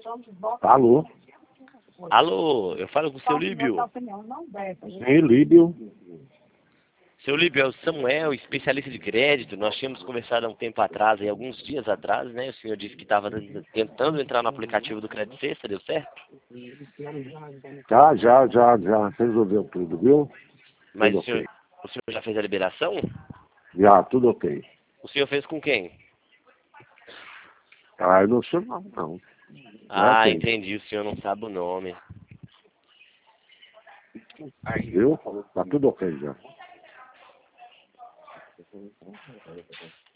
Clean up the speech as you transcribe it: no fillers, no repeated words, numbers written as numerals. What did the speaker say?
Alô? Alô, eu falo com o seu Líbio. Sim, Líbio. Seu Líbio, é o Samuel, especialista de crédito. Nós tínhamos conversado há um tempo atrás, aí, alguns dias atrás, né? O senhor disse que estava tentando entrar no aplicativo do Crédito Sexta, deu certo? Já resolveu tudo, viu? Mas Tudo o senhor, ok. o senhor já fez a liberação? Já, tudo ok. O senhor fez com quem? Ah, eu não sei não. Já Ah, tem. entendi, o senhor não sabe o nome. Viu? Tá tudo ok já.